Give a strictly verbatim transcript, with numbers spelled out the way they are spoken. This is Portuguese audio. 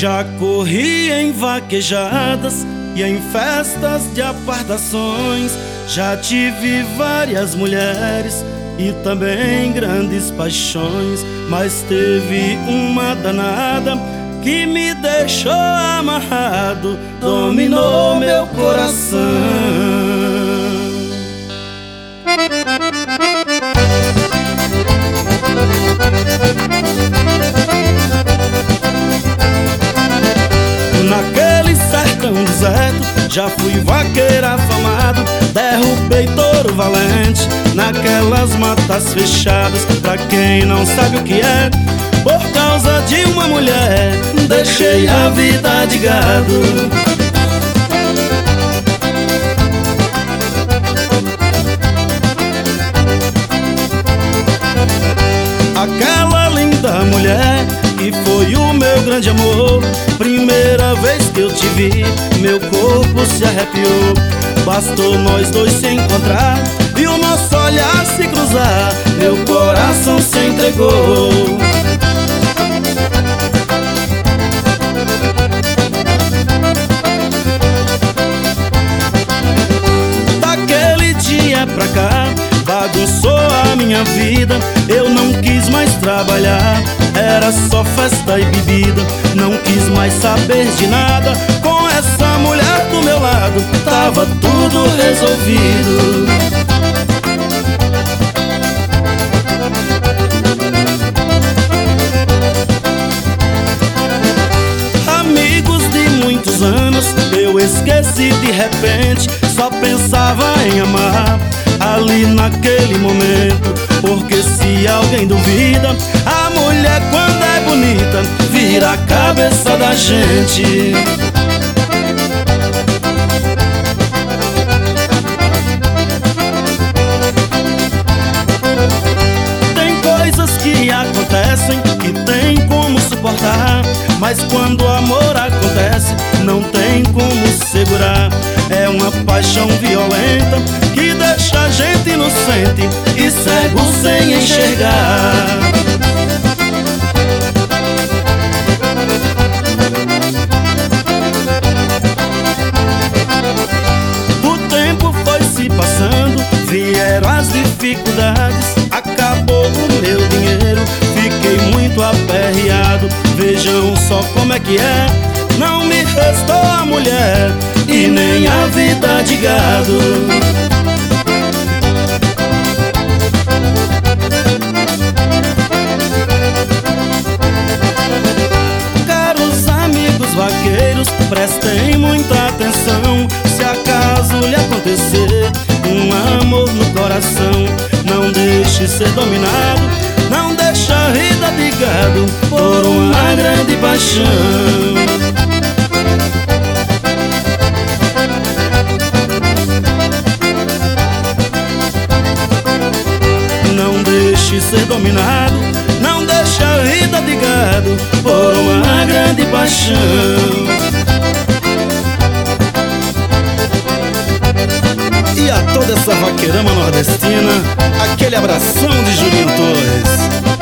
Já corri em vaquejadas e em festas de apartações. Já tive várias mulheres e também grandes paixões, mas teve uma danada que me deixou amarrado, dominou meu coração. Naquele sertão deserto já fui vaqueiro afamado, derrubei touro valente naquelas matas fechadas. Pra quem não sabe o que é, por causa de uma mulher deixei a vida de gado. Aquela linda mulher que foi o meu grande amor, primeira vez que eu te vi, meu corpo se arrepiou. Bastou nós dois se encontrar e o nosso olhar se cruzar, meu coração se entregou. Daquele dia pra cá bagunçou a minha vida, eu não quis mais trabalhar, era só festa e bebida. Não quis mais saber de nada, com essa mulher do meu lado tava tudo resolvido. Amigos de muitos anos eu esqueci de repente, só pensava em amar ali naquele momento. Porque se alguém duvida, a mulher quando é bonita vira a cabeça da gente. Tem coisas que acontecem que tem como suportar, mas quando o amor acontece não tem como segurar. É uma paixão violenta que deixa a gente inocente e cego sem enxergar. O tempo foi se passando, vieram as dificuldades, acabou o meu dinheiro, fiquei muito aperreado. Vejam só como é que é, não me restou a mulher e nem a vida de gado. Caros amigos vaqueiros, prestem muita atenção. Se acaso lhe acontecer um amor no coração, não deixe ser dominado, não deixe a vida de gado por uma grande paixão. Não deixe ser dominado, não deixe a vida de gado por uma grande paixão. E a toda essa vaqueirama nordestina, aquele abração de Julinho Torres.